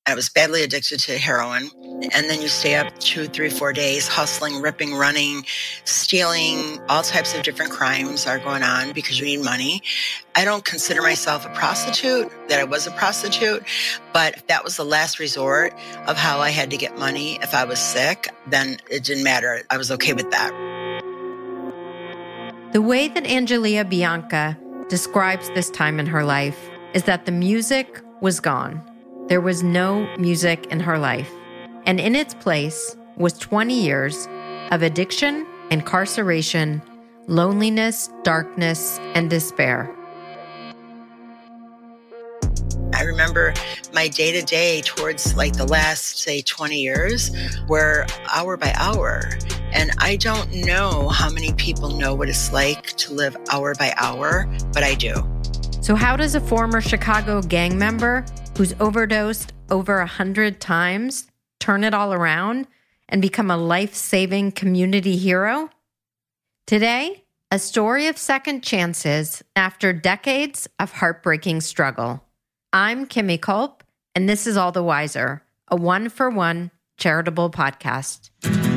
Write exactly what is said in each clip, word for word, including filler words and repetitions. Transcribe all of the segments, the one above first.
I was badly addicted to heroin. And then you stay up two, three, four days hustling, ripping, running, stealing. All types of different crimes are going on because you need money. I don't consider myself a prostitute, that I was a prostitute, but if that was the last resort of how I had to get money, if I was sick, then it didn't matter. I was okay with that. The way that Angelia Bianca describes this time in her life is that the music was gone. There was no music in her life. And in its place was twenty years of addiction, incarceration, loneliness, darkness, and despair. I remember my day-to-day towards like the last, say, twenty years were hour by hour. And I don't know how many people know what it's like to live hour by hour, but I do. So how does a former Chicago gang member who's overdosed over a hundred times turn it all around and become a life-saving community hero? Today, a story of second chances after decades of heartbreaking struggle. I'm Kimmy Culp, and this is All the Wiser, a one-for-one charitable podcast.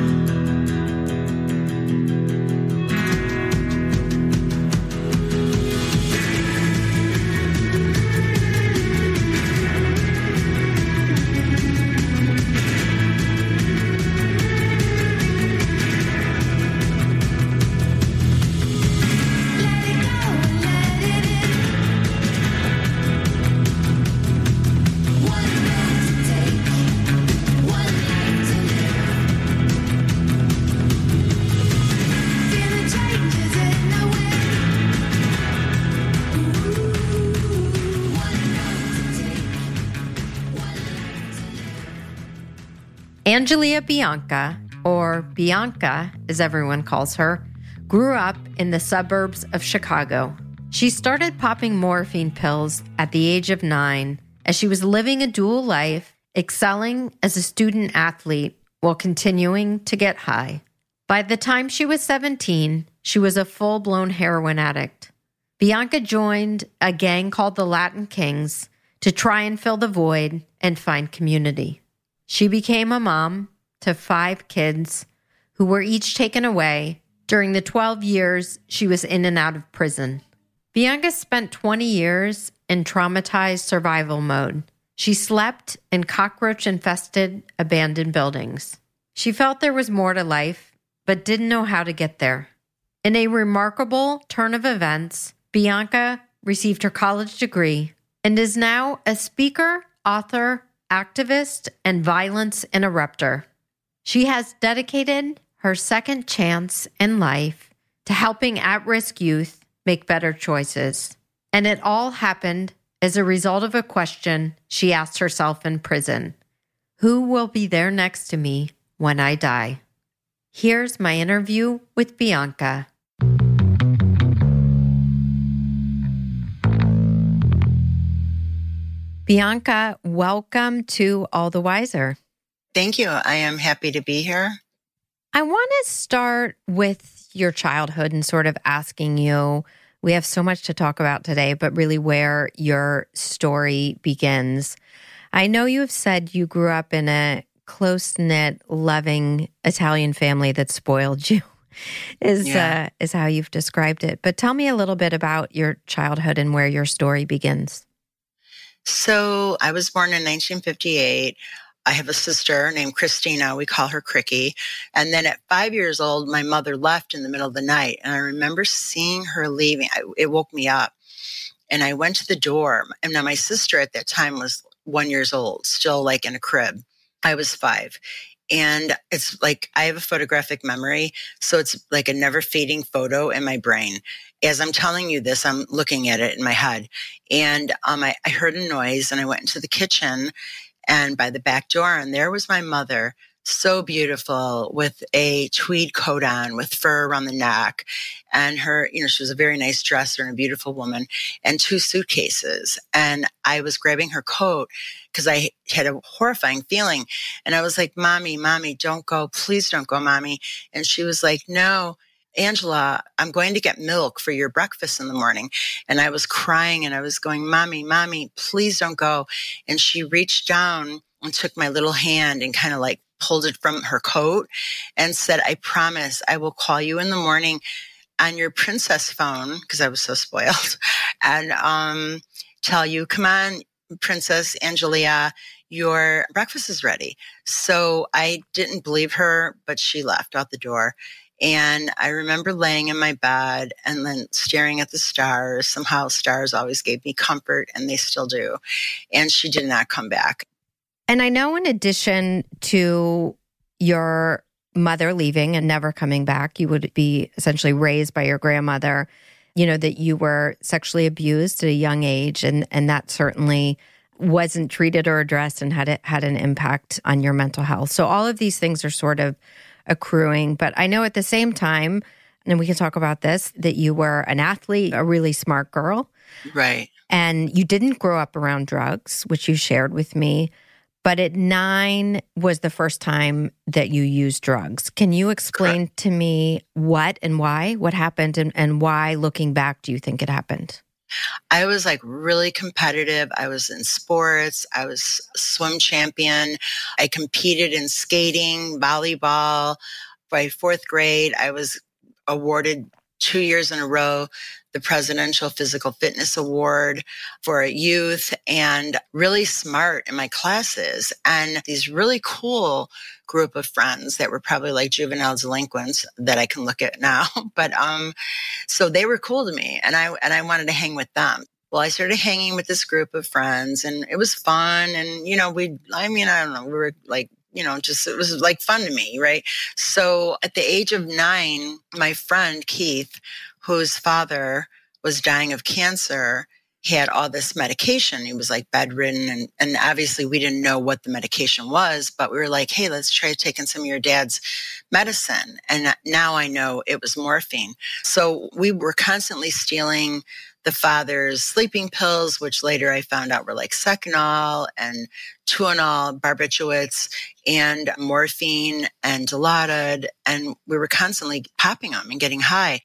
Angelia Bianca, or Bianca as everyone calls her, grew up in the suburbs of Chicago. She started popping morphine pills at the age of nine as she was living a dual life, excelling as a student athlete while continuing to get high. By the time she was seventeen, she was a full-blown heroin addict. Bianca joined a gang called the Latin Kings to try and fill the void and find community. She became a mom to five kids who were each taken away during the twelve years she was in and out of prison. Bianca spent twenty years in traumatized survival mode. She slept in cockroach-infested abandoned buildings. She felt there was more to life, but didn't know how to get there. In a remarkable turn of events, Bianca received her college degree and is now a speaker, author, activist, and violence interrupter. She has dedicated her second chance in life to helping at-risk youth make better choices. And it all happened as a result of a question she asked herself in prison. Who will be there next to me when I die? Here's my interview with Bianca. Bianca, welcome to All the Wiser. Thank you. I am happy to be here. I want to start with your childhood and sort of asking you, we have so much to talk about today, but really where your story begins. I know you have said you grew up in a close-knit, loving Italian family that spoiled you, is, yeah. uh, is how you've described it. But tell me a little bit about your childhood and where your story begins. So I was born in nineteen fifty-eight. I have a sister named Christina. We call her Cricky. And then at five years old, my mother left in the middle of the night. And I remember seeing her leaving. I, it woke me up. And I went to the door. And now my sister at that time was one years old, still like in a crib. I was five. And it's like I have a photographic memory. So it's like a never fading photo in my brain. As I'm telling you this, I'm looking at it in my head. And um, I, I heard a noise and I went into the kitchen and by the back door, and there was my mother, so beautiful, with a tweed coat on, with fur around the neck. And her, you know, she was a very nice dresser and a beautiful woman, and two suitcases. And I was grabbing her coat because I had a horrifying feeling. And I was like, Mommy, Mommy, don't go. Please don't go, Mommy. And she was like, no, Angela, I'm going to get milk for your breakfast in the morning. And I was crying and I was going, Mommy, Mommy, please don't go. And she reached down and took my little hand and kind of like pulled it from her coat and said, I promise I will call you in the morning on your princess phone, because I was so spoiled, and um, tell you, come on, Princess Angelia, your breakfast is ready. So I didn't believe her, but she left out the door. And I remember laying in my bed and then staring at the stars. Somehow stars always gave me comfort, and they still do. And she did not come back. And I know in addition to your mother leaving and never coming back, you would be essentially raised by your grandmother, you know, that you were sexually abused at a young age. And, and that certainly wasn't treated or addressed and had it had an impact on your mental health. So all of these things are sort of accruing. But I know at the same time, and we can talk about this, that you were an athlete, a really smart girl. Right. And you didn't grow up around drugs, which you shared with me. But at nine was the first time that you used drugs. Can you explain Correct. To me what and why, what happened, and, and why, looking back, do you think it happened? I was like really competitive. I was in sports. I was a swim champion. I competed in skating, volleyball. By fourth grade, I was awarded two years in a row the Presidential Physical Fitness Award for youth, and really smart in my classes. And these really cool group of friends that were probably like juvenile delinquents that I can look at now. But um, so they were cool to me, and I and I wanted to hang with them. Well, I started hanging with this group of friends, and it was fun. And, you know, we, I mean, I don't know, we were like, you know, just, it was like fun to me, right? So at the age of nine, my friend Keith, whose father was dying of cancer, he had all this medication. He was like bedridden. And, and obviously we didn't know what the medication was, but we were like, hey, let's try taking some of your dad's medicine. And now I know it was morphine. So we were constantly stealing the father's sleeping pills, which later I found out were like Seconal and Tuinal, barbiturates, and morphine and Dilaudid. And we were constantly popping them and getting high.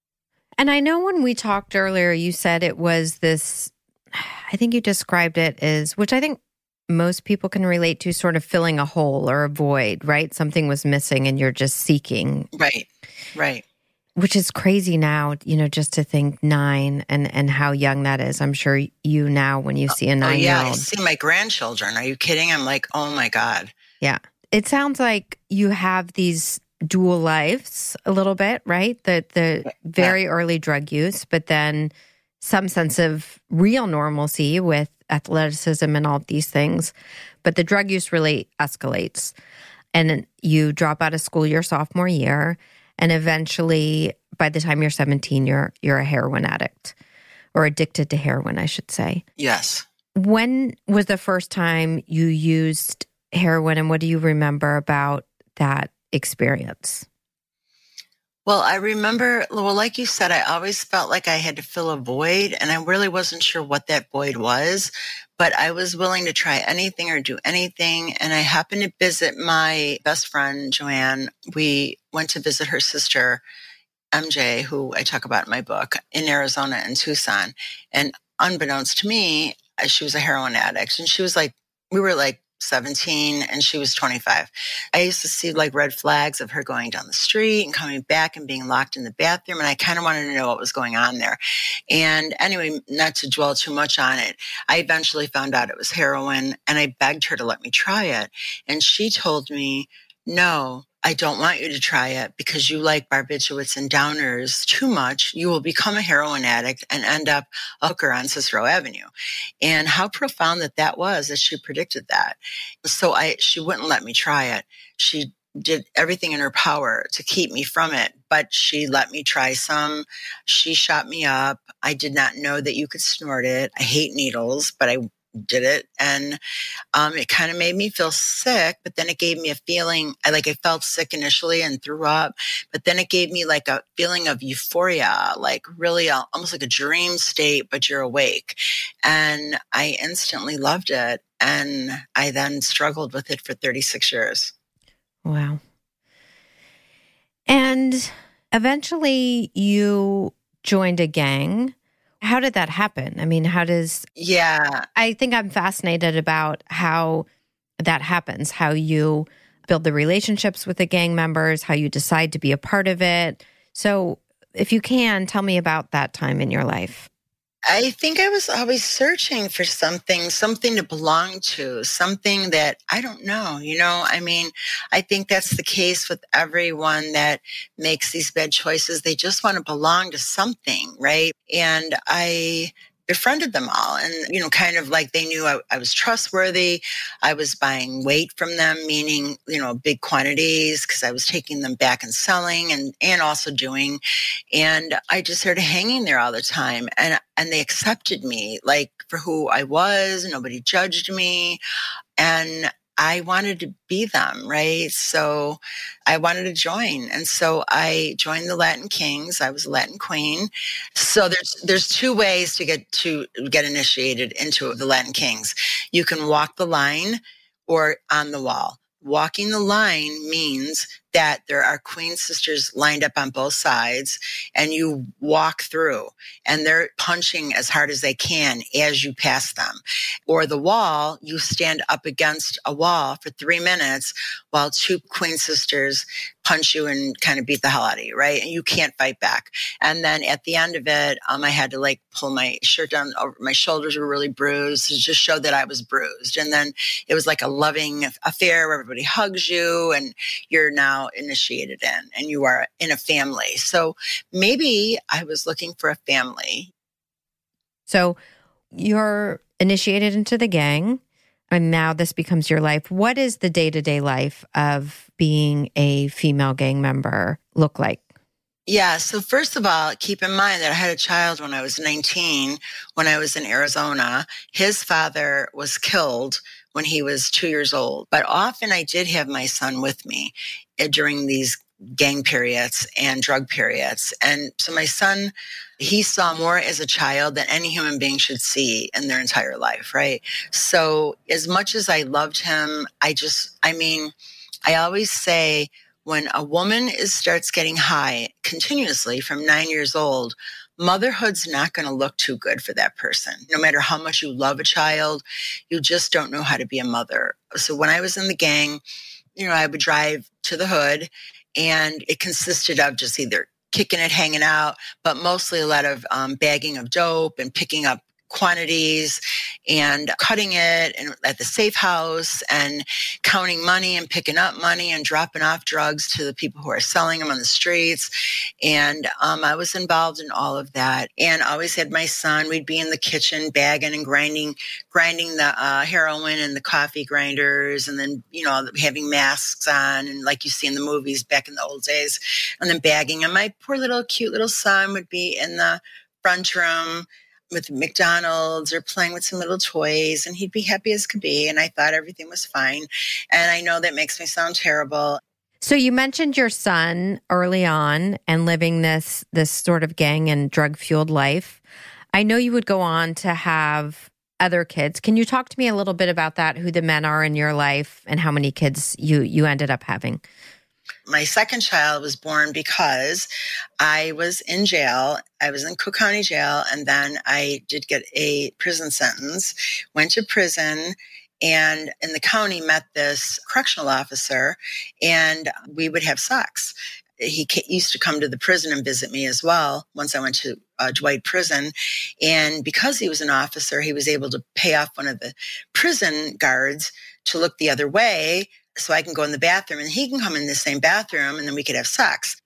And I know when we talked earlier, you said it was this, I think you described it as, which I think most people can relate to, sort of filling a hole or a void, right? Something was missing and you're just seeking. Right, right. Which is crazy now, you know, just to think nine and, and how young that is. I'm sure you now, when you see a nine-year-old. Oh, yeah, I see my grandchildren. Are you kidding? I'm like, oh my God. Yeah. It sounds like you have these dual lives a little bit, right? The the very yeah. early drug use, but then some sense of real normalcy with athleticism and all of these things. But the drug use really escalates. And you drop out of school your sophomore year, and eventually, by the time you're seventeen, you're you're a heroin addict, or addicted to heroin, I should say. Yes. When was the first time you used heroin, and what do you remember about that experience? Well, I remember, well, like you said, I always felt like I had to fill a void, and I really wasn't sure what that void was, but I was willing to try anything or do anything. And I happened to visit my best friend, Joanne. We went to visit her sister, M J, who I talk about in my book, in Arizona and Tucson. And unbeknownst to me, she was a heroin addict. And she was like, we were like seventeen and she was twenty-five. I used to see like red flags of her going down the street and coming back and being locked in the bathroom. And I kind of wanted to know what was going on there. And anyway, not to dwell too much on it, I eventually found out it was heroin, and I begged her to let me try it. And she told me, no, I don't want you to try it because you like barbiturates and downers too much. You will become a heroin addict and end up a hooker on Cicero Avenue. And how profound that that was, that she predicted that. So I, she wouldn't let me try it. She did everything in her power to keep me from it, but she let me try some. She shot me up. I did not know that you could snort it. I hate needles, but I did it. And um, it kind of made me feel sick, but then it gave me a feeling, I like I felt sick initially and threw up, but then it gave me like a feeling of euphoria, like really a, almost like a dream state, but you're awake. And I instantly loved it. And I then struggled with it for thirty-six years. Wow. And eventually you joined a gang. How did that happen? I mean, how does... Yeah. I think I'm fascinated about how that happens, how you build the relationships with the gang members, how you decide to be a part of it. So if you can, tell me about that time in your life. I think I was always searching for something, something to belong to, something that I don't know, you know, I mean, I think that's the case with everyone that makes these bad choices. They just want to belong to something, right? And I befriended them all. And, you know, kind of like they knew I, I was trustworthy. I was buying weight from them, meaning, you know, big quantities because I was taking them back and selling and, and also doing. And I just started hanging there all the time. And, and they accepted me like for who I was. Nobody judged me. And I wanted to be them, right? So I wanted to join. And so I joined the Latin Kings. I was a Latin queen. So there's there's two ways to get to get initiated into the Latin Kings. You can walk the line or on the wall. Walking the line means that there are queen sisters lined up on both sides and you walk through and they're punching as hard as they can as you pass them. Or the wall, you stand up against a wall for three minutes while two queen sisters punch you and kind of beat the hell out of you, right? And you can't fight back. And then at the end of it, um, I had to like pull my shirt down over, my shoulders were really bruised to just show that I was bruised. And then it was like a loving affair where everybody hugs you and you're now initiated in and you are in a family. So maybe I was looking for a family. So you're initiated into the gang and now this becomes your life. What is the day-to-day life of being a female gang member look like? Yeah. So first of all, keep in mind that I had a child when I was nineteen, when I was in Arizona. His father was killed when he was two years old. But often I did have my son with me during these gang periods and drug periods. And so my son, he saw more as a child than any human being should see in their entire life, right? So as much as I loved him, I just, I mean, I always say, when a woman is starts getting high continuously from nine years old, motherhood's not going to look too good for that person. No matter how much you love a child, you just don't know how to be a mother. So when I was in the gang, you know, I would drive to the hood and it consisted of just either kicking it, hanging out, but mostly a lot of um, bagging of dope and picking up quantities and cutting it and at the safe house and counting money and picking up money and dropping off drugs to the people who are selling them on the streets. And um, I was involved in all of that and always had my son. We'd be in the kitchen bagging and grinding, grinding the uh, heroin and the coffee grinders and then, you know, having masks on and like you see in the movies back in the old days and then bagging. And my poor little cute little son would be in the front room with McDonald's or playing with some little toys and he'd be happy as could be. And I thought everything was fine. And I know that makes me sound terrible. So you mentioned your son early on and living this, this sort of gang and drug fueled life. I know you would go on to have other kids. Can you talk to me a little bit about that, who the men are in your life and how many kids you, you ended up having? My second child was born because I was in jail. I was in Cook County Jail, and then I did get a prison sentence, went to prison, and in the county met this correctional officer, and we would have sex. He used to come to the prison and visit me as well once I went to uh, Dwight Prison. And because he was an officer, he was able to pay off one of the prison guards to look the other way so I can go in the bathroom and he can come in the same bathroom and then we could have sex.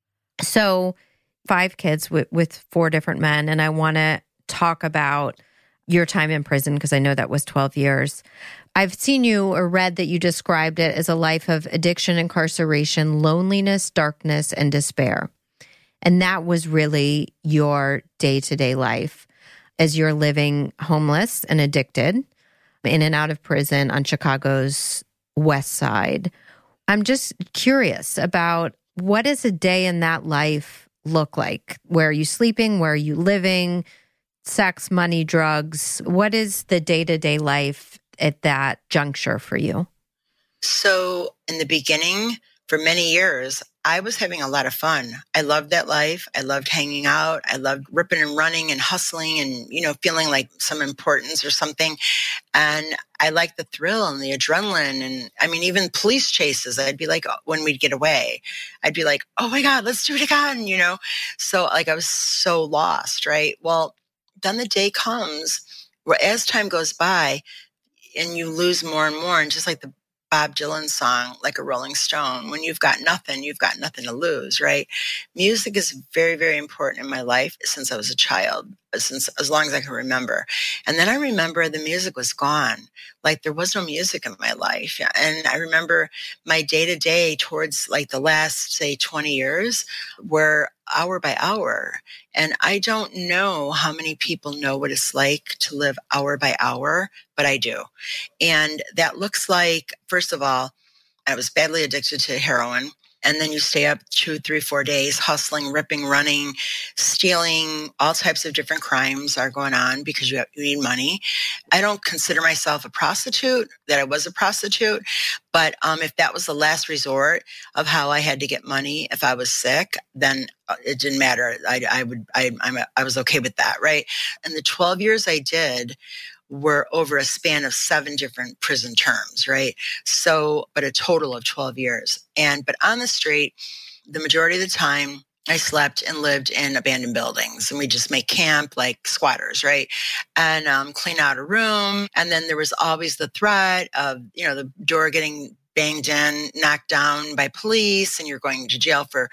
So five kids with, with four different men. And I want to talk about your time in prison because I know that was twelve years. I've seen you or read that you described it as a life of addiction, incarceration, loneliness, darkness, and despair. And that was really your day-to-day life as you're living homeless and addicted in and out of prison on Chicago's West Side. I'm just curious about what does a day in that life look like? Where are you sleeping? Where are you living? Sex, money, drugs. What is the day-to-day life at that juncture for you? So in the beginning, for many years, I was having a lot of fun. I loved that life. I loved hanging out. I loved ripping and running and hustling and, you know, feeling like some importance or something. And I liked the thrill and the adrenaline. And I mean, even police chases, I'd be like, when we'd get away, I'd be like, oh my God, let's do it again, you know? So like I was so lost, right? Well, then the day comes where as time goes by and you lose more and more, and just like the Bob Dylan song, like a Rolling Stone, when you've got nothing, you've got nothing to lose, right? Music is very, very important in my life since I was a child, since as long as I can remember. And then I remember the music was gone. Like there was no music in my life. And I remember my day to day towards like the last, say, twenty years were hour by hour. And I don't know how many people know what it's like to live hour by hour, but I do. And that looks like, first of all, I was badly addicted to heroin. And then you stay up two, three, four days hustling, ripping, running, stealing. All types of different crimes are going on because you, have, you need money. I don't consider myself a prostitute, that I was a prostitute. But um, if that was the last resort of how I had to get money, if I was sick, then it didn't matter. I, I would, I, I'm a, I was okay with that, right? And the twelve years I did were over a span of seven different prison terms, right? So, but a total of twelve years. And, but on the street, the majority of the time, I slept and lived in abandoned buildings, and we just make camp like squatters, right? And um, clean out a room. And then there was always the threat of, you know, the door getting banged in, knocked down by police, and you're going to jail for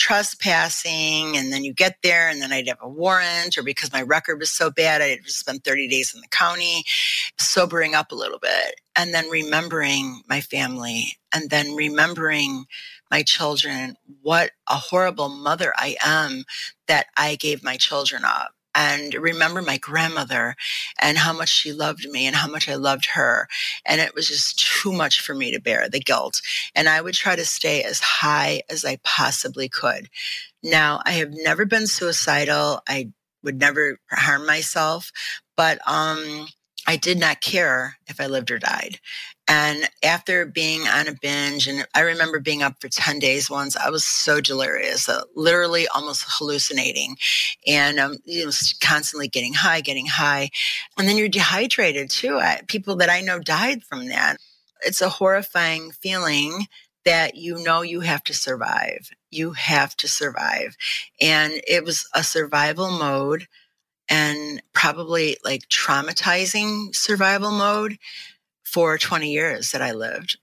trespassing. And then you get there, and then I'd have a warrant, or because my record was so bad, I'd spend thirty days in the county, sobering up a little bit, and then remembering my family, and then remembering my children, what a horrible mother I am that I gave my children up. And remember my grandmother and how much she loved me and how much I loved her. And it was just too much for me to bear, the guilt. And I would try to stay as high as I possibly could. Now, I have never been suicidal. I would never harm myself, but um, I did not care if I lived or died. And after being on a binge, and I remember being up for ten days once, I was so delirious, uh, literally almost hallucinating, and um, you know, constantly getting high, getting high. And then you're dehydrated too. I, people that I know died from that. It's a horrifying feeling that you know you have to survive. You have to survive. And it was a survival mode, and probably like traumatizing survival mode for twenty years that I lived.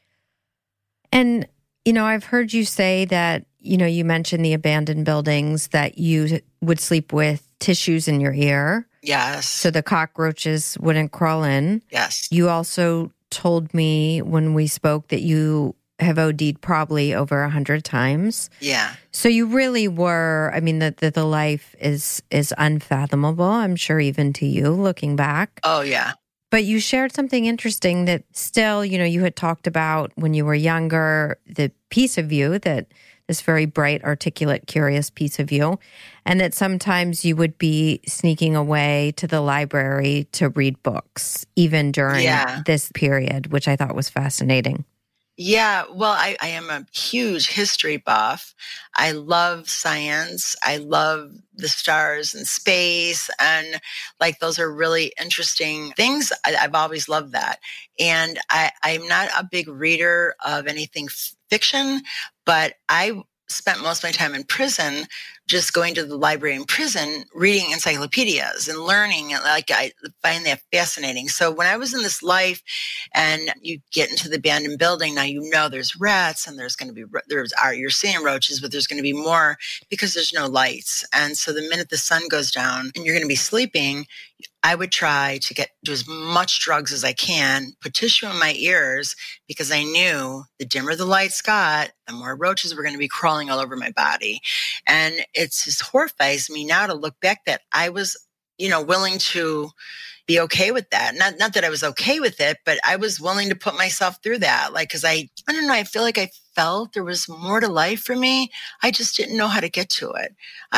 And, you know, I've heard you say that, you know, you mentioned the abandoned buildings, that you would sleep with tissues in your ear. Yes. So the cockroaches wouldn't crawl in. Yes. You also told me when we spoke that you have O D'd probably over a hundred times. Yeah. So you really were, I mean, the, the, the life is, is unfathomable, I'm sure, even to you looking back. Oh, yeah. But you shared something interesting that still, you know, you had talked about when you were younger, the piece of you that this very bright, articulate, curious piece of you, and that sometimes you would be sneaking away to the library to read books, even during yeah. this period, which I thought was fascinating. Yeah, well, I, I am a huge history buff. I love science. I love the stars and space. And like, those are really interesting things. I, I've always loved that. And I, I'm not a big reader of anything f- fiction, but I spent most of my time in prison just going to the library in prison, reading encyclopedias and learning. And like, I find that fascinating. So when I was in this life and you get into the abandoned building, now you know there's rats and there's going to be, there's are you're seeing roaches, but there's going to be more because there's no lights. And so the minute the sun goes down and you're going to be sleeping, I would try to get do as much drugs as I can, put tissue in my ears, because I knew the dimmer the lights got, the more roaches were going to be crawling all over my body. And it just horrifies me now to look back that I was, you know, willing to be okay with that. Not, not that I was okay with it, but I was willing to put myself through that. Like, cause I, I don't know, I feel like I felt there was more to life for me. I just didn't know how to get to it.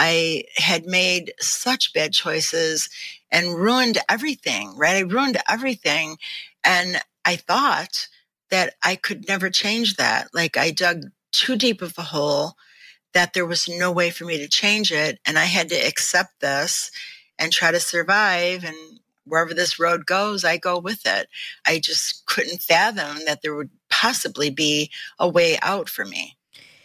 I had made such bad choices and ruined everything, right? I ruined everything. And I thought that I could never change that. Like, I dug too deep of a hole that there was no way for me to change it. And I had to accept this and try to survive. And wherever this road goes, I go with it. I just couldn't fathom that there would possibly be a way out for me.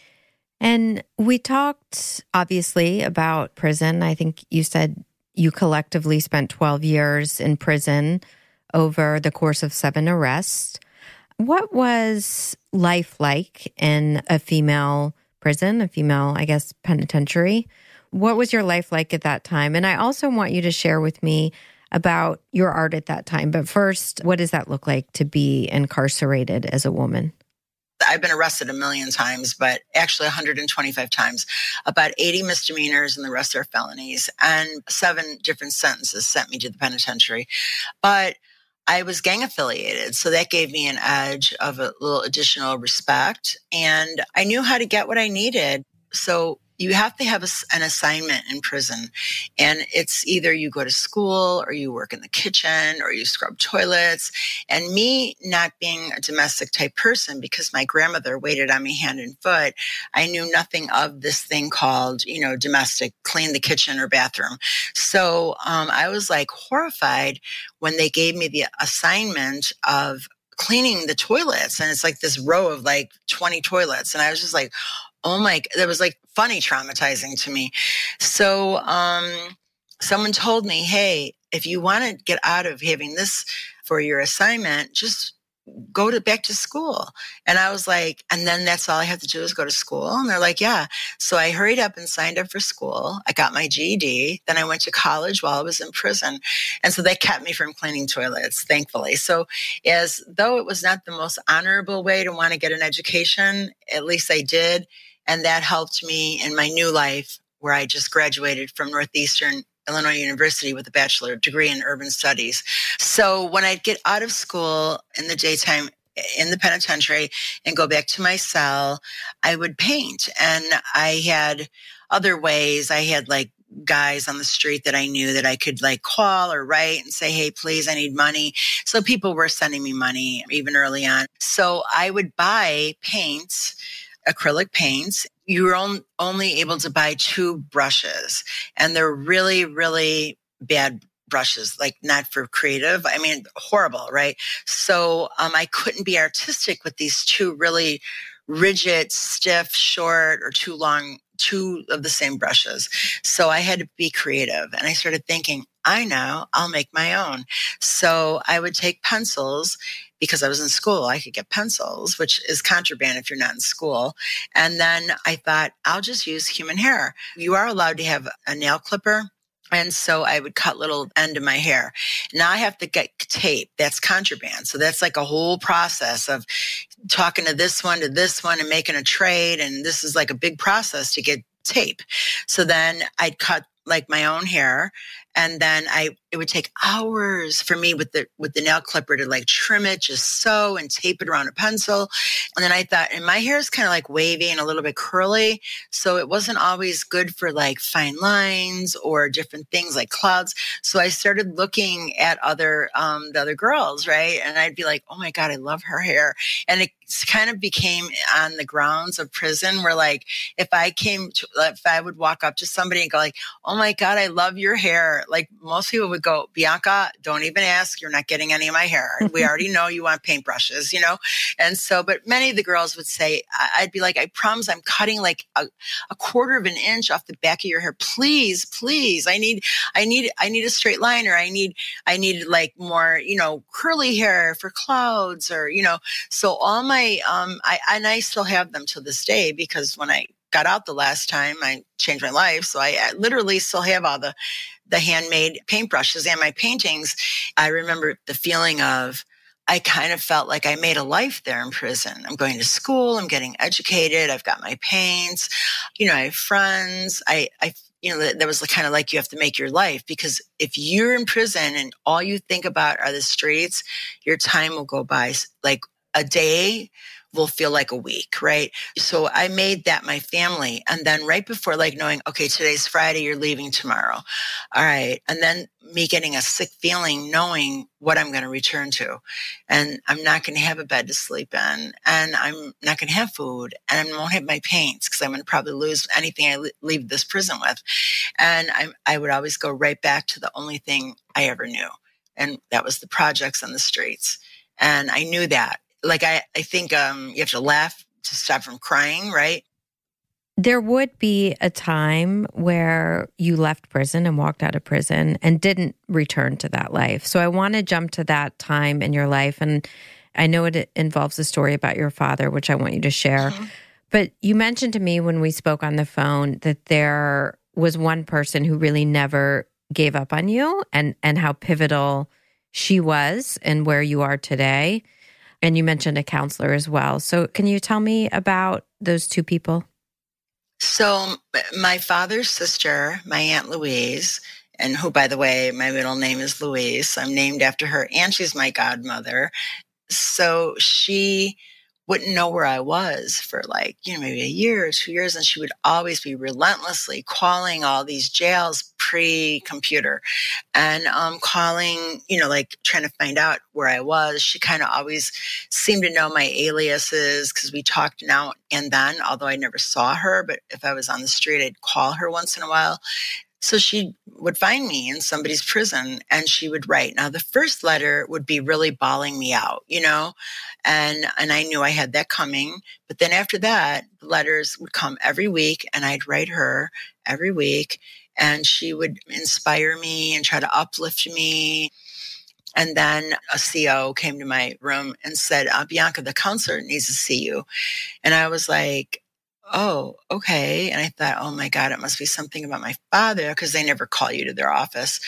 And we talked, obviously, about prison. I think you said you collectively spent twelve years in prison over the course of seven arrests. What was life like in a female prison, a female, I guess, penitentiary? What was your life like at that time? And I also want you to share with me about your art at that time. But first, what does that look like to be incarcerated as a woman? I've been arrested a million times, but actually one hundred twenty-five times, about eighty misdemeanors, and the rest are felonies, and seven different sentences sent me to the penitentiary. But I was gang affiliated, so that gave me an edge of a little additional respect, and I knew how to get what I needed. So you have to have a, an assignment in prison, and it's either you go to school or you work in the kitchen or you scrub toilets. And me not being a domestic type person, because my grandmother waited on me hand and foot, I knew nothing of this thing called, you know, domestic, clean the kitchen or bathroom. So um, I was like horrified when they gave me the assignment of cleaning the toilets. And it's like this row of like twenty toilets. And I was just like, oh my, that was like funny traumatizing to me. So um, someone told me, hey, if you want to get out of having this for your assignment, just go to back to school. And I was like, and then that's all I have to do is go to school? And they're like, yeah. So I hurried up and signed up for school. I got my G E D. Then I went to college while I was in prison. And so they kept me from cleaning toilets, thankfully. So as though it was not the most honorable way to want to get an education, at least I did. And that helped me in my new life, where I just graduated from Northeastern Illinois University with a bachelor degree in urban studies. So when I'd get out of school in the daytime in the penitentiary and go back to my cell, I would paint. And I had other ways. I had like guys on the street that I knew that I could like call or write and say, hey, please, I need money. So people were sending me money even early on. So I would buy paints, acrylic paints. You were on, only able to buy two brushes, and they're really, really bad brushes, like not for creative. I mean, horrible, right? So um, I couldn't be artistic with these two really rigid, stiff, short, or too long, two of the same brushes. So I had to be creative. And I started thinking, I know, I'll make my own. So I would take pencils, because I was in school, I could get pencils, which is contraband if you're not in school. And then I thought, I'll just use human hair. You are allowed to have a nail clipper. And so I would cut little end of my hair. Now I have to get tape. That's contraband. So that's like a whole process of talking to this one, to this one, and making a trade. And this is like a big process to get tape. So then I'd cut like my own hair. And then I, it would take hours for me with the, with the nail clipper to like trim it, just sew and tape it around a pencil. And then I thought, and my hair is kind of like wavy and a little bit curly. So it wasn't always good for like fine lines or different things like clouds. So I started looking at other, um, the other girls, right? And I'd be like, oh my God, I love her hair. And it kind of became on the grounds of prison, where like, if I came to, if I would walk up to somebody and go like, oh my God, I love your hair. Like most people would go, Bianca, don't even ask. You're not getting any of my hair. We already know you want paintbrushes, you know? And so, but many of the girls would say, I'd be like, I promise I'm cutting like a, a quarter of an inch off the back of your hair. Please, please. I need, I need, I need a straight line, or I need, I need like more, you know, curly hair for clouds, or, you know, so all my, um, I, and I still have them to this day, because when I got out the last time, I changed my life. So I, I literally still have all the, the handmade paintbrushes and my paintings. I remember the feeling of, I kind of felt like I made a life there in prison. I'm going to school, I'm getting educated, I've got my paints, you know, I have friends. I, I, you know, that was kind of like you have to make your life, because if you're in prison and all you think about are the streets, your time will go by like a day will feel like a week, right? So I made that my family. And then right before, like knowing, okay, today's Friday, you're leaving tomorrow. All right. And then me getting a sick feeling, knowing what I'm going to return to. And I'm not going to have a bed to sleep in. And I'm not going to have food. And I won't have my paints because I'm going to probably lose anything I leave this prison with. And I, I would always go right back to the only thing I ever knew. And that was the projects on the streets. And I knew that. Like, I, I think um, you have to laugh to stop from crying, right? There would be a time where you left prison and walked out of prison and didn't return to that life. So I want to jump to that time in your life. And I know it involves a story about your father, which I want you to share. Mm-hmm. But you mentioned to me when we spoke on the phone that there was one person who really never gave up on you and, and how pivotal she was and where you are today. And you mentioned a counselor as well. So can you tell me about those two people? So my father's sister, my Aunt Louise, and who, by the way, my middle name is Louise. I'm named after her, and she's my godmother. So she wouldn't know where I was for like, you know, maybe a year or two years. And she would always be relentlessly calling all these jails pre-computer and um, calling, you know, like trying to find out where I was. She kind of always seemed to know my aliases because we talked now and then, although I never saw her. But if I was on the street, I'd call her once in a while. So she would find me in somebody's prison and she would write. Now, the first letter would be really bawling me out, you know, and, and I knew I had that coming. But then after that, the letters would come every week and I'd write her every week and she would inspire me and try to uplift me. And then a C O came to my room and said, uh, Bianca, the counselor needs to see you. And I was like, oh, okay. And I thought, oh my God, it must be something about my father because they never call you to their office.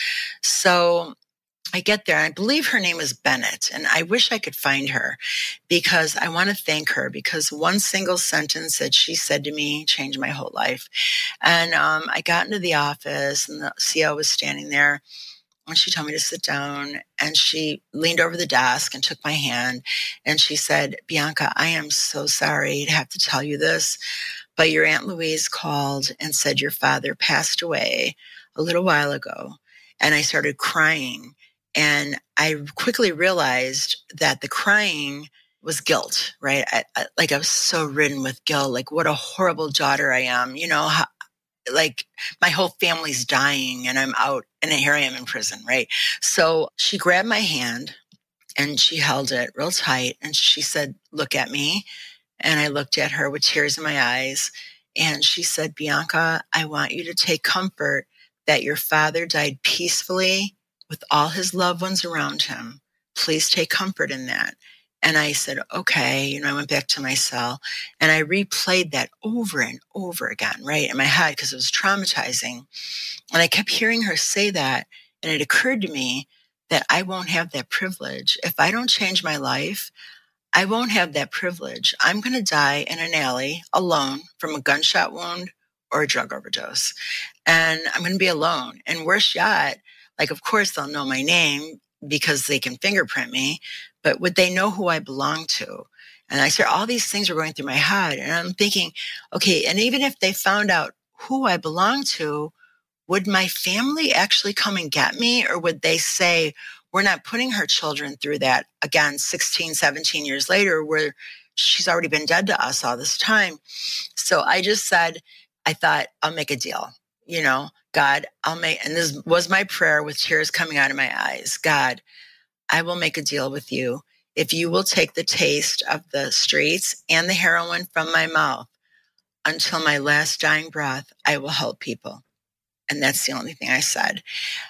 So I get there and I believe her name is Bennett. And I wish I could find her because I want to thank her because one single sentence that she said to me changed my whole life. And um, I got into the office and the C O was standing there. And she told me to sit down and she leaned over the desk and took my hand and she said, Bianca, I am so sorry to have to tell you this, but your Aunt Louise called and said your father passed away a little while ago. And I started crying and I quickly realized that the crying was guilt, right? I, I, like I was so ridden with guilt, like what a horrible daughter I am, you know, how, like my whole family's dying and I'm out and here I am in prison, right? So she grabbed my hand and she held it real tight and she said, look at me. And I looked at her with tears in my eyes and she said, Bianca, I want you to take comfort that your father died peacefully with all his loved ones around him. Please take comfort in that. And I said, okay, you know, I went back to my cell and I replayed that over and over again, right, in my head because it was traumatizing. And I kept hearing her say that. And it occurred to me that I won't have that privilege. If I don't change my life, I won't have that privilege. I'm going to die in an alley alone from a gunshot wound or a drug overdose. And I'm going to be alone. And worse yet, like, of course, they'll know my name because they can fingerprint me, but would they know who I belong to? And I said, all these things were going through my head. And I'm thinking, okay, and even if they found out who I belong to, would my family actually come and get me? Or would they say, we're not putting her children through that again, sixteen, seventeen years later, where she's already been dead to us all this time. So I just said, I thought, I'll make a deal. You know, God, I'll make, and this was my prayer with tears coming out of my eyes. God, I will make a deal with you. If you will take the taste of the streets and the heroin from my mouth until my last dying breath, I will help people. And that's the only thing I said.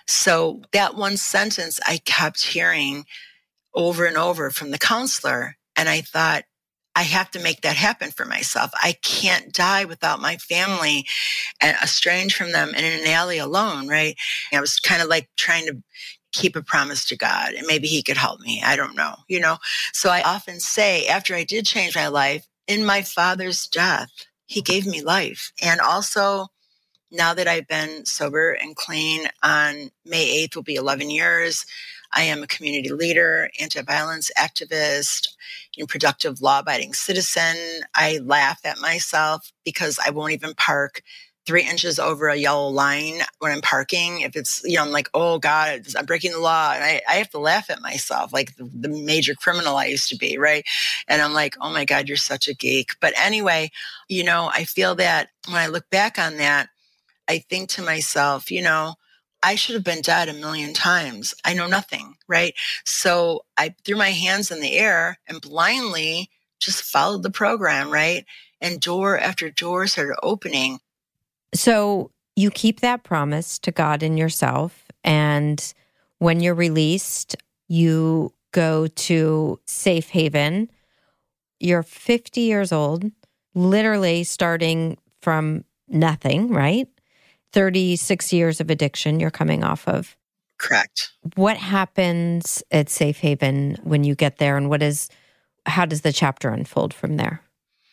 So that one sentence I kept hearing over and over from the counselor. And I thought, I have to make that happen for myself. I can't die without my family and estranged from them and in an alley alone, right? I was kind of like trying to keep a promise to God and maybe he could help me. I don't know, you know? So I often say after I did change my life, in my father's death, he gave me life. And also now that I've been sober and clean, on May eighth will be eleven years. I am a community leader, anti-violence activist, you know, productive law-abiding citizen. I laugh at myself because I won't even park three inches over a yellow line when I'm parking. If it's, you know, I'm like, oh God, I'm breaking the law. And I, I have to laugh at myself, like the, the major criminal I used to be, right? And I'm like, oh my God, you're such a geek. But anyway, you know, I feel that when I look back on that, I think to myself, you know, I should have been dead a million times. I know nothing, right? So I threw my hands in the air and blindly just followed the program, right? And door after door started opening. So you keep that promise to God and yourself. And when you're released, you go to Safe Haven. You're fifty years old, literally starting from nothing, right? thirty-six years of addiction you're coming off of. Correct. What happens at Safe Haven when you get there, and what is, how does the chapter unfold from there?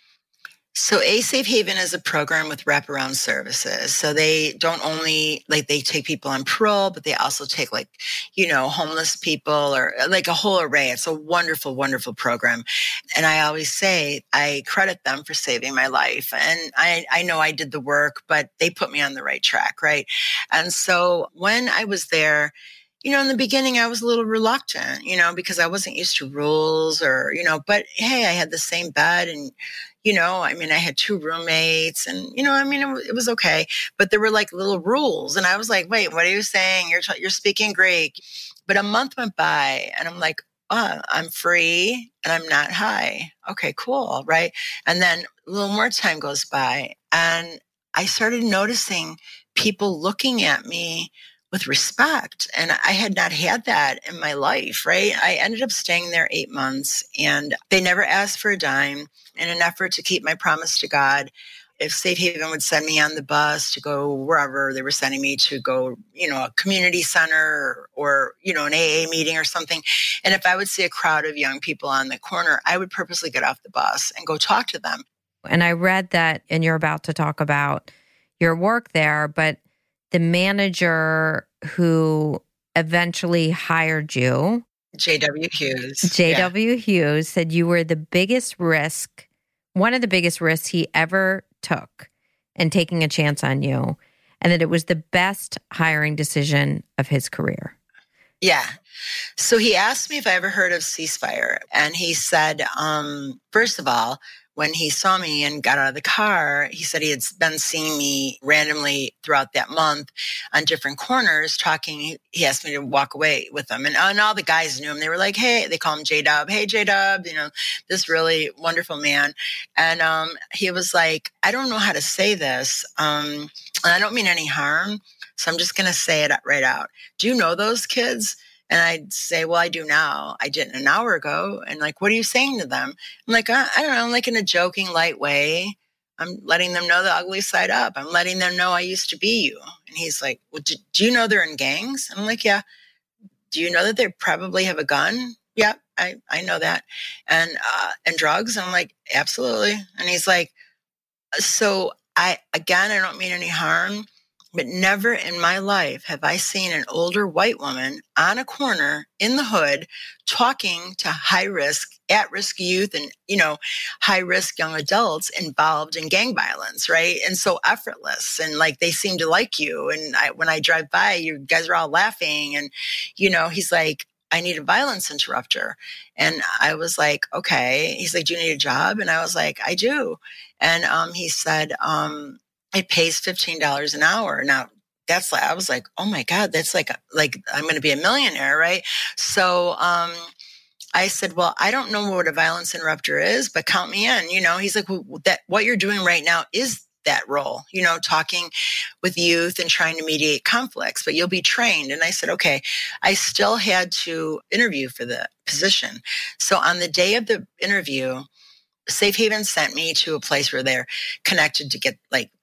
So A Safe Haven is a program with wraparound services. So they don't only, like, they take people on parole, but they also take, like, you know, homeless people or like a whole array. It's a wonderful, wonderful program. And I always say I credit them for saving my life. And I, I know I did the work, but they put me on the right track, right? And so when I was there, you know, in the beginning, I was a little reluctant, you know, because I wasn't used to rules or, you know, but hey, I had the same bed and, you know, I mean, I had two roommates and, you know, I mean, it, w- it was okay, but there were like little rules. And I was like, wait, what are you saying? You're, t- you're speaking Greek. But a month went by and I'm like, oh, I'm free and I'm not high. Okay, cool. Right. And then a little more time goes by and I started noticing people looking at me with respect. And I had not had that in my life, right? I ended up staying there eight months and they never asked for a dime in an effort to keep my promise to God. If Safe Haven would send me on the bus to go wherever they were sending me to go, you know, a community center or, or, you know, an A A meeting or something. And if I would see a crowd of young people on the corner, I would purposely get off the bus and go talk to them. And I read that, and you're about to talk about your work there, but the manager who eventually hired you, J W Hughes. J W. Yeah. Hughes, said you were the biggest risk, one of the biggest risks he ever took in taking a chance on you, and that it was the best hiring decision of his career. Yeah. So he asked me if I ever heard of Ceasefire. And he said, um, first of all, when he saw me and got out of the car, he said he had been seeing me randomly throughout that month on different corners talking. He asked me to walk away with him. And, and all the guys knew him. They were like, hey, they call him J-Dub. Hey, J-Dub, you know, this really wonderful man. And um, he was like, I don't know how to say this. Um, and I don't mean any harm. So I'm just going to say it right out. Do you know those kids? And I'd say, well, I do now. I didn't an hour ago. And like, what are you saying to them? I'm like, I, I don't know, like in a joking, light way. I'm letting them know the ugly side up. I'm letting them know I used to be you. And he's like, well, do, do you know they're in gangs? I'm like, yeah. Do you know that they probably have a gun? Yeah, I, I know that. And, uh, and drugs? And I'm like, absolutely. And he's like, so I, again, I don't mean any harm. But never in my life have I seen an older white woman on a corner in the hood talking to high risk, at risk youth and, you know, high risk young adults involved in gang violence, right? And so effortless and like they seem to like you. And I, when I drive by, you guys are all laughing. And, you know, he's like, I need a violence interrupter. And I was like, okay. He's like, do you need a job? And I was like, I do. And um, he said, um, it pays fifteen dollars an hour. Now that's like, I was like, oh my God, that's like, like I'm going to be a millionaire. Right. So, um, I said, well, I don't know what a violence interrupter is, but count me in, you know, he's like, well, that what you're doing right now is that role, you know, talking with youth and trying to mediate conflicts, but you'll be trained. And I said, okay, I still had to interview for the position. So on the day of the interview, Safe Haven sent me to a place where they're connected to get like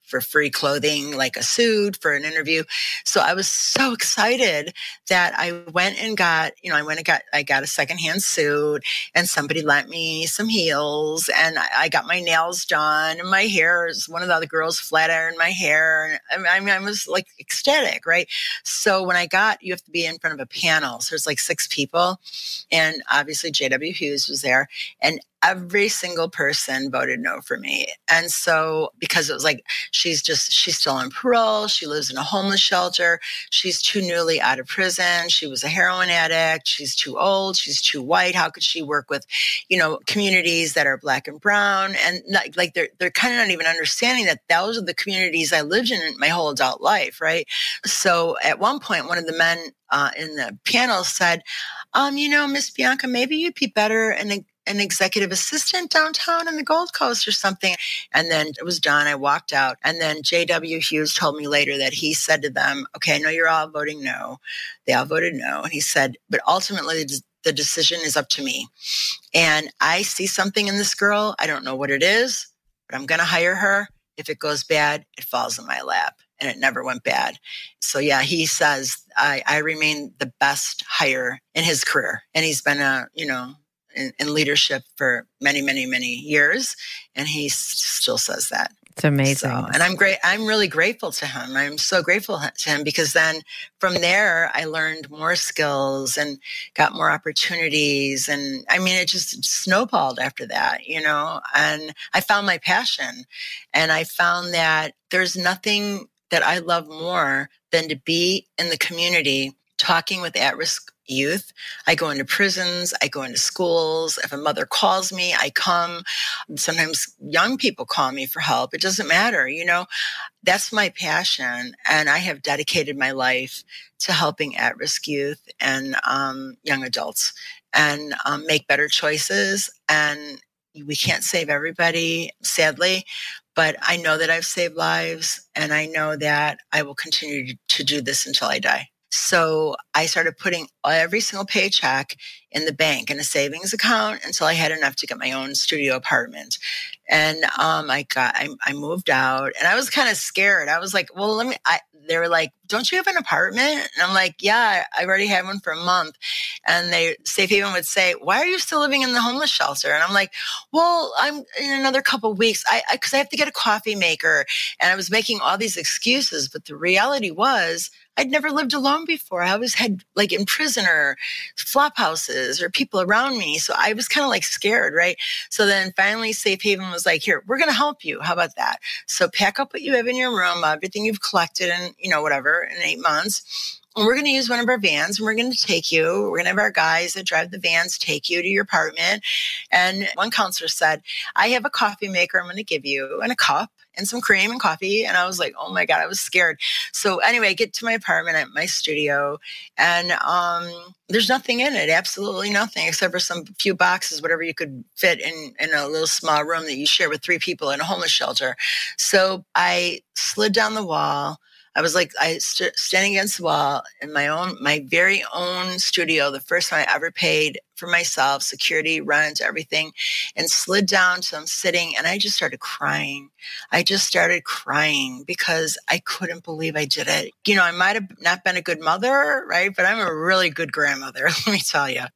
for free clothing, like a suit for an interview. So I was so excited that I went and got, you know, I went and got, I got a secondhand suit, and somebody lent me some heels, and I, I got my nails done, and my hair is one of the other girls flat ironed my hair. And I mean, I was like ecstatic, right? So when I got, you have to be in front of a panel. So there's like six people, and obviously J W Hughes was there, and every single person voted no for me. And so, because it was like, she's just, she's still on parole. She lives in a homeless shelter. She's too newly out of prison. She was a heroin addict. She's too old. She's too white. How could she work with, you know, communities that are Black and brown? And like, like they're, they're kind of not even understanding that those are the communities I lived in my whole adult life. Right. So at one point, one of the men uh, in the panel said, um, you know, Miss Bianca, maybe you'd be better in a an executive assistant downtown in the Gold Coast or something. And then it was done. I walked out. And then J W Hughes told me later that he said to them, okay, I know you're all voting no. They all voted no. And he said, but ultimately the decision is up to me. And I see something in this girl. I don't know what it is, but I'm going to hire her. If it goes bad, it falls in my lap. And it never went bad. So yeah, he says I, I remain the best hire in his career. And he's been a, you know, In, in leadership for many, many, many years. And he s- still says that. It's amazing. So, and I'm great. I'm really grateful to him. I'm so grateful to him, because then from there, I learned more skills and got more opportunities. And I mean, it just snowballed after that, you know, and I found my passion, and I found that there's nothing that I love more than to be in the community talking with at-risk youth. I go into prisons. I go into schools. If a mother calls me, I come. Sometimes young people call me for help. It doesn't matter. You know, that's my passion. And I have dedicated my life to helping at-risk youth and um, young adults and um, make better choices. And we can't save everybody, sadly, but I know that I've saved lives, and I know that I will continue to do this until I die. So I started putting every single paycheck in the bank in a savings account until I had enough to get my own studio apartment. And um, I got, I, I moved out, and I was kind of scared. I was like, well, let me, I, they were like, don't you have an apartment? And I'm like, yeah, I already had one for a month. And they, Safe Haven would say, why are you still living in the homeless shelter? And I'm like, well, I'm in another couple of weeks. I, I, cause I have to get a coffee maker. And I was making all these excuses, but the reality was I'd never lived alone before. I always had like in prison or flop houses or people around me. So I was kind of like scared, right? So then finally Safe Haven was like, here, we're going to help you. How about that? So pack up what you have in your room, everything you've collected in, you know, whatever, in eight months. And we're going to use one of our vans, and we're going to take you. We're going to have our guys that drive the vans take you to your apartment. And one counselor said, I have a coffee maker I'm going to give you, and a cup and some cream and coffee. And I was like, oh my God, I was scared. So anyway, I get to my apartment at my studio, and um, there's nothing in it, absolutely nothing, except for some few boxes, whatever you could fit in, in a little small room that you share with three people in a homeless shelter. So I slid down the wall. I was like, I st- standing against the wall in my own, my very own studio, the first time I ever paid for myself, security, rent, everything, and slid down. So I'm sitting, and I just started crying. I just started crying because I couldn't believe I did it. You know, I might have not been a good mother, right? But I'm a really good grandmother, let me tell you.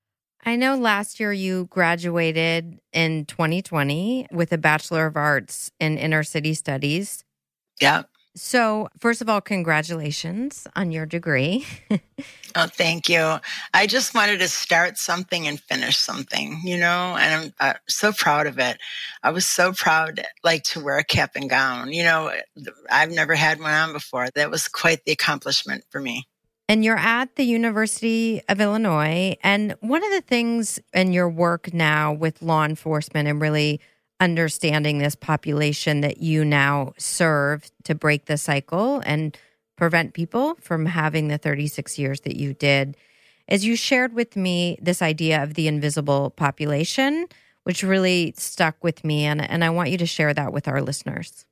I know last year you graduated in twenty twenty with a Bachelor of Arts in Inner City Studies. Yeah. So, first of all, congratulations on your degree. Oh, thank you. I just wanted to start something and finish something, you know, and I'm uh, so proud of it. I was so proud, like, to wear a cap and gown. You know, I've never had one on before. That was quite the accomplishment for me. And you're at the University of Illinois. And one of the things in your work now with law enforcement and really understanding this population that you now serve to break the cycle and prevent people from having the thirty-six years that you did, as you shared with me this idea of the invisible population, which really stuck with me. And, and I want you to share that with our listeners.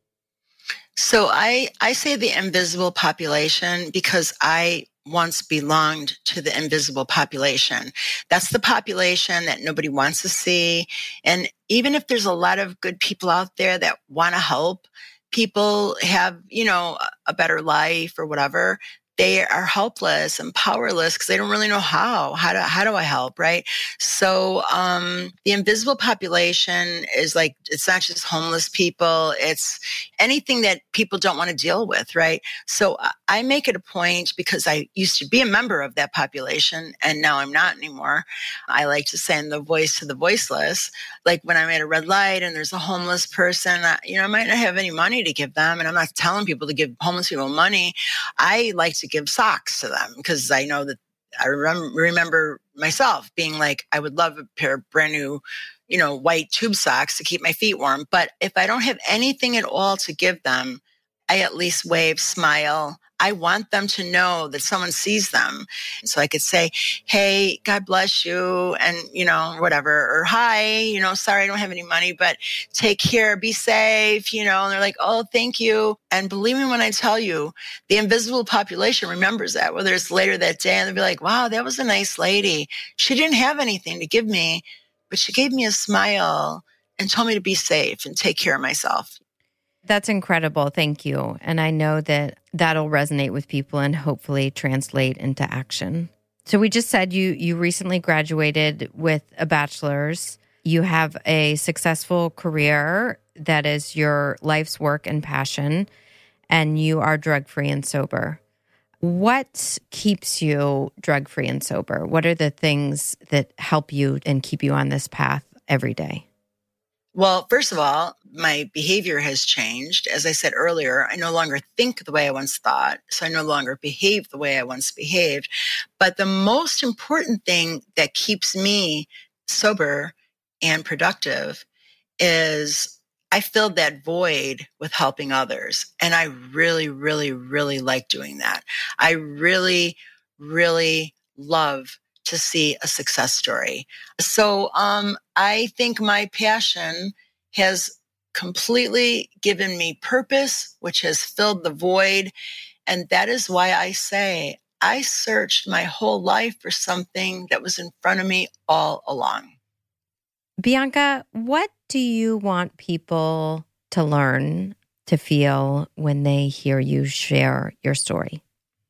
So I, I say the invisible population because I once belonged to the invisible population. That's the population that nobody wants to see. And even if there's a lot of good people out there that want to help, people have, you know, a better life or whatever, they are helpless and powerless because they don't really know how. How do how do I help, right? So um, the invisible population is like, it's not just homeless people. It's anything that people don't want to deal with, right? So I make it a point, because I used to be a member of that population and now I'm not anymore. I like to say I'm the voice to the voiceless. Like when I'm at a red light and there's a homeless person, you know, I might not have any money to give them. And I'm not telling people to give homeless people money. I like to give socks to them because I know that I remember, remember myself being like, I would love a pair of brand new, you know, white tube socks to keep my feet warm. But if I don't have anything at all to give them, I at least wave, smile. I want them to know that someone sees them. So I could say, hey, God bless you. And, you know, whatever, or hi, you know, sorry, I don't have any money, but take care, be safe, you know, and they're like, oh, thank you. And believe me when I tell you, the invisible population remembers that, whether it's later that day and they'll be like, wow, that was a nice lady. She didn't have anything to give me, but she gave me a smile and told me to be safe and take care of myself. That's incredible. Thank you. And I know that that'll resonate with people and hopefully translate into action. So we just said you you recently graduated with a bachelor's. You have a successful career that is your life's work and passion, and you are drug-free and sober. What keeps you drug-free and sober? What are the things that help you and keep you on this path every day? Well, first of all, my behavior has changed. As I said earlier, I no longer think the way I once thought, so I no longer behave the way I once behaved. But the most important thing that keeps me sober and productive is I filled that void with helping others. And I really, really, really like doing that. I really, really love to see a success story. So um, I think my passion has completely given me purpose, which has filled the void. And that is why I say I searched my whole life for something that was in front of me all along. Bianca, what do you want people to learn, to feel when they hear you share your story?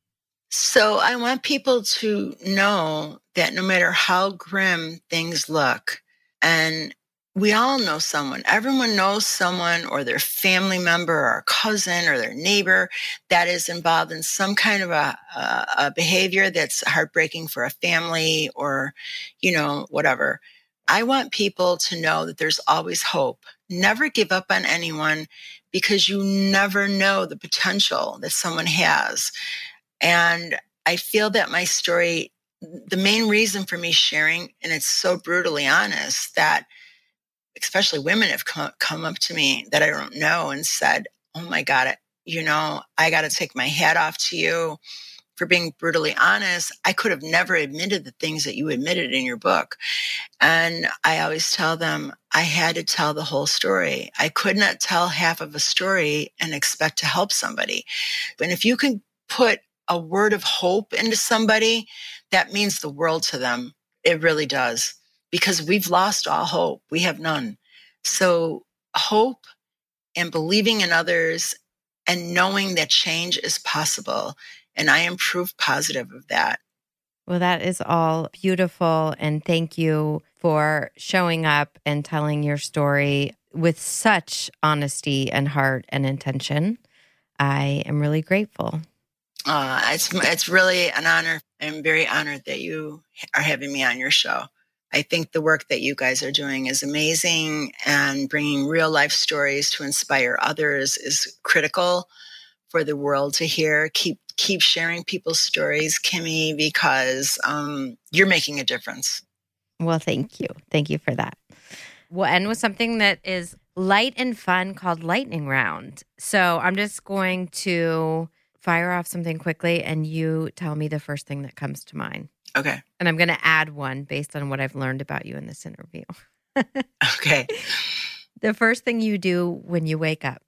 So I want people to know that no matter how grim things look, and we all know someone, everyone knows someone or their family member or a cousin or their neighbor that is involved in some kind of a, a, a behavior that's heartbreaking for a family or, you know, whatever. I want people to know that there's always hope. Never give up on anyone, because you never know the potential that someone has. And I feel that my story, the main reason for me sharing, and it's so brutally honest, that especially women have come, come up to me that I don't know and said, oh my God, you know, I got to take my hat off to you for being brutally honest. I could have never admitted the things that you admitted in your book. And I always tell them I had to tell the whole story. I could not tell half of a story and expect to help somebody. And if you can put a word of hope into somebody, that means the world to them. It really does, because we've lost all hope. We have none. So hope and believing in others and knowing that change is possible. And I am proof positive of that. Well, that is all beautiful. And thank you for showing up and telling your story with such honesty and heart and intention. I am really grateful. Uh, it's it's really an honor. I'm very honored that you are having me on your show. I think the work that you guys are doing is amazing, and bringing real life stories to inspire others is critical for the world to hear. Keep keep sharing people's stories, Kimmy, because um, you're making a difference. Well, thank you. Thank you for that. We'll end with something that is light and fun called Lightning Round. So I'm just going to fire off something quickly, and you tell me the first thing that comes to mind. Okay. And I'm going to add one based on what I've learned about you in this interview. Okay. The first thing you do when you wake up.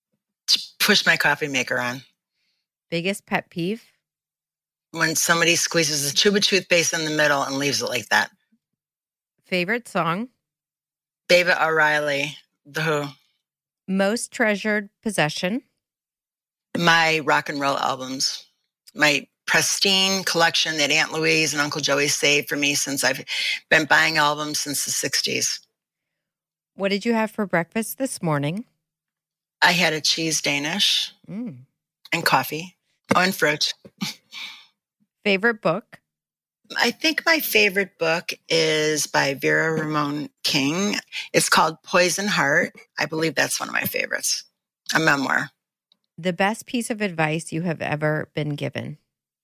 Push my coffee maker on. Biggest pet peeve? When somebody squeezes a tube of toothpaste in the middle and leaves it like that. Favorite song? Baby O'Reilly, The Who. most treasured possession? My rock and roll albums. My pristine collection that Aunt Louise and Uncle Joey saved for me since I've been buying albums since the sixties. What did you have for breakfast this morning? I had a cheese Danish mm. and coffee. Oh, and fruit. Favorite book? I think my favorite book is by Vera Ramon King. It's called Poison Heart. I believe that's one of my favorites. A memoir. The best piece of advice you have ever been given?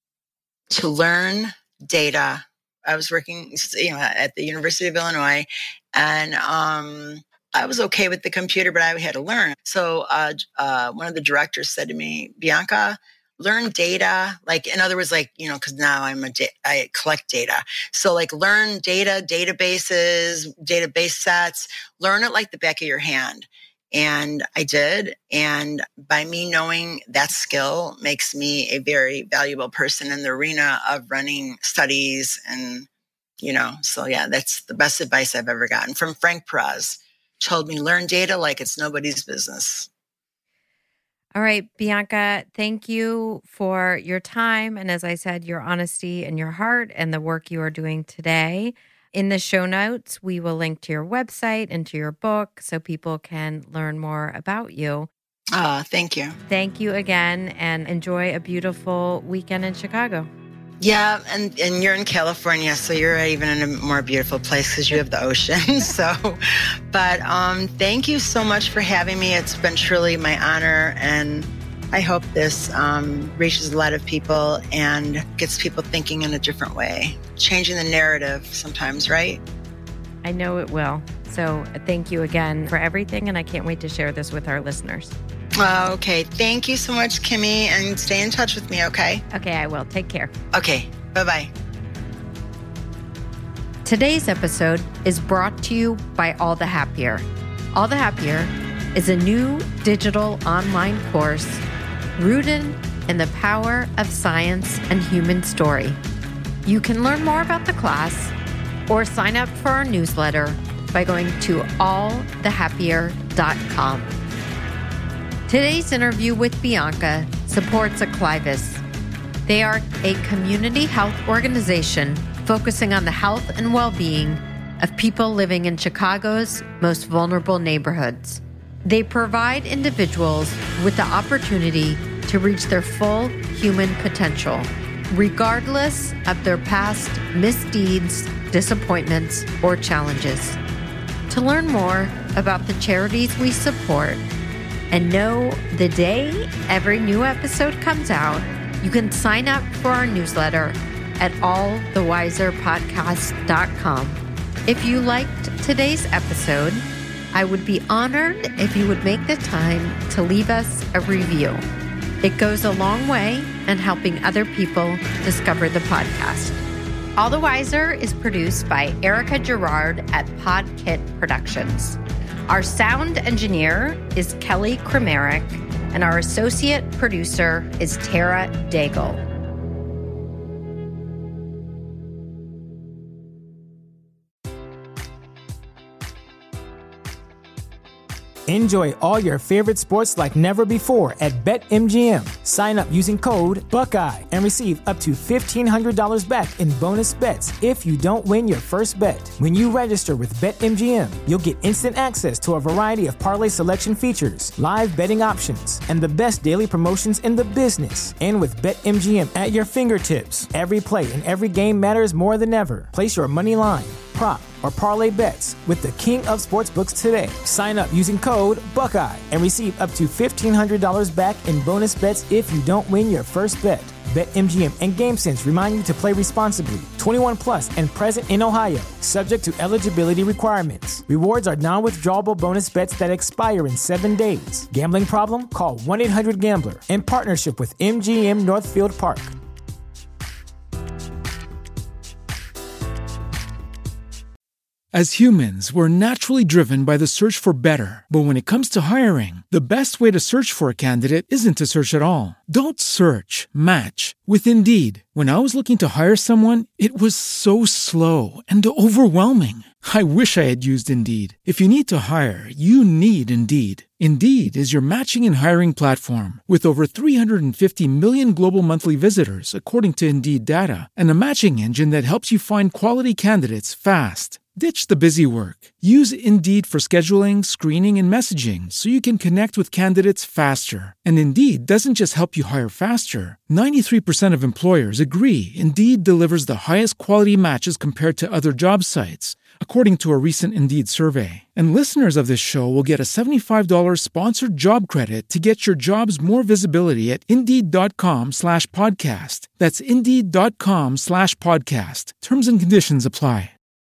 To learn data. I was working, you know, at the University of Illinois, and um, I was okay with the computer, but I had to learn. So uh, uh, one of the directors said to me, Bianca, learn data. Like, in other words, like, you know, because now I'm a, da- I collect data. So like learn data, databases, database sets, learn it like the back of your hand. And I did. And by me knowing that skill makes me a very valuable person in the arena of running studies. And, you know, so yeah, that's the best advice I've ever gotten from Frank Perez. Told me, learn data like it's nobody's business. All right, Bianca, thank you for your time. And as I said, your honesty and your heart and the work you are doing today. In the show notes, we will link to your website and to your book so people can learn more about you. Ah, uh, thank you. Thank you again, and enjoy a beautiful weekend in Chicago. Yeah, and, and you're in California, so you're even in a more beautiful place because you have the ocean. So, but um, thank you so much for having me. It's been truly my honor, and I hope this um, reaches a lot of people and gets people thinking in a different way, changing the narrative sometimes, right? I know it will. So thank you again for everything, and I can't wait to share this with our listeners. Oh, okay. Thank you so much, Kimmy, and stay in touch with me, okay? Okay, I will. Take care. Okay. Bye-bye. Today's episode is brought to you by All the Happier. All the Happier is a new digital online course rooted in the power of science and human story. You can learn more about the class or sign up for our newsletter by going to all the happier dot com. Today's interview with Bianca supports Acclivis. They are a community health organization focusing on the health and well-being of people living in Chicago's most vulnerable neighborhoods. They provide individuals with the opportunity to reach their full human potential, regardless of their past misdeeds, disappointments, or challenges. To learn more about the charities we support and know the day every new episode comes out, you can sign up for our newsletter at all the wiser podcast dot com. If you liked today's episode, I would be honored if you would make the time to leave us a review. It goes a long way in helping other people discover the podcast. All the Wiser is produced by Erica Gerard at Podkit Productions. Our sound engineer is Kelly Kramerick, and our associate producer is Tara Daigle. Enjoy all your favorite sports like never before at BetMGM. Sign up using code Buckeye and receive up to fifteen hundred dollars back in bonus bets if you don't win your first bet. When you register with BetMGM, you'll get instant access to a variety of parlay selection features, live betting options, and the best daily promotions in the business. And with BetMGM at your fingertips, every play and every game matters more than ever. Place your money line, prop, or parlay bets with the king of sportsbooks today. Sign up using code Buckeye and receive up to fifteen hundred dollars back in bonus bets if you don't win your first bet. BetMGM and GameSense remind you to play responsibly. twenty-one plus and present in Ohio, subject to eligibility requirements. Rewards are non-withdrawable bonus bets that expire in seven days. Gambling problem? Call one eight hundred gambler in partnership with M G M Northfield Park. As humans, we're naturally driven by the search for better. But when it comes to hiring, the best way to search for a candidate isn't to search at all. Don't search, match with Indeed. When I was looking to hire someone, it was so slow and overwhelming. I wish I had used Indeed. If you need to hire, you need Indeed. Indeed is your matching and hiring platform with over three hundred fifty million global monthly visitors, according to Indeed data, and a matching engine that helps you find quality candidates fast. Ditch the busy work. Use Indeed for scheduling, screening, and messaging so you can connect with candidates faster. And Indeed doesn't just help you hire faster. ninety-three percent of employers agree Indeed delivers the highest quality matches compared to other job sites, according to a recent Indeed survey. And listeners of this show will get a seventy-five dollars sponsored job credit to get your jobs more visibility at Indeed.com slash podcast. That's Indeed.com slash podcast. Terms and conditions apply.